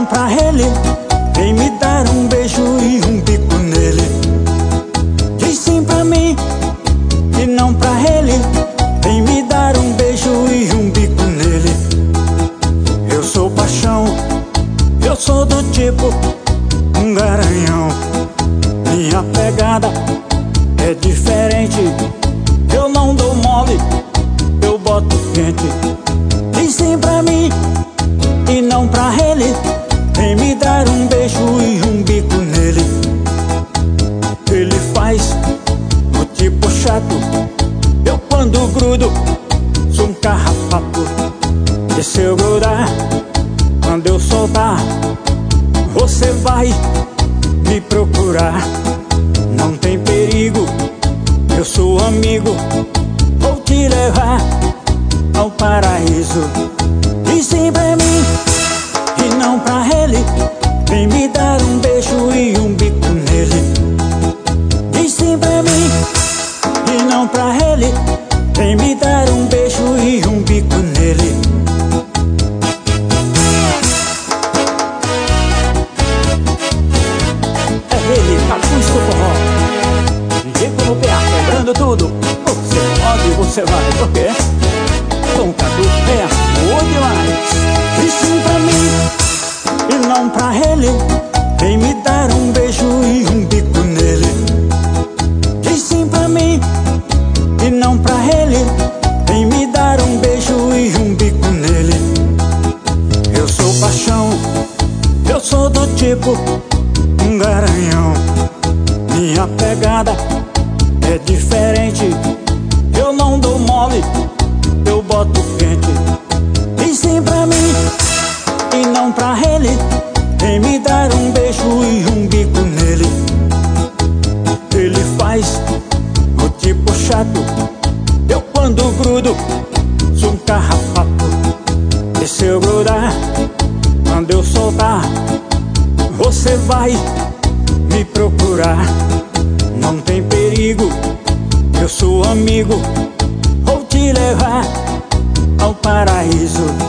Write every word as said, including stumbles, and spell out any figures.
pra ele, vem me dar um beijo e um bico nele. Diz sim pra mim e não pra ele, vem me dar um beijo e um bico nele. Eu sou paixão, eu sou do tipo um garanhão. Minha pegada é diferente, eu não dou mole, eu boto quente. Diz sim pra mim e não pra ele, vem me dar um beijo e um bico nele. Ele faz o tipo chato, eu quando grudo sou um carrapato. E se eu grudar, quando eu soltar, você vai me procurar. Não tem perigo, eu sou amigo, vou te levar ao paraíso. Diz sim pra mim e não pra ele, vem me dar um beijo e um bico nele. Diz sim pra mim e não pra ele, vem me dar um beijo e um bico nele. É ele, Capuz do Forró, D J como P A, quebrando tudo. Você pode, você vai, por quê? Tom Cadu é amor demais. Diz sim pra mim e não pra ele, vem me dar um beijo e um bico nele. Diz sim pra mim e não pra ele, vem me dar um beijo e um bico nele. Eu sou paixão, eu sou do tipo um garanhão. Minha pegada é diferente, eu não dou mole, eu boto quente. Diz sim pra mim e não pra ele, vem me dar um beijo e um bico nele. Ele faz o tipo chato, eu quando grudo sou um carrapato. E se eu grudar, quando eu soltar, você vai me procurar. Não tem perigo, eu sou amigo, vou te levar ao paraíso.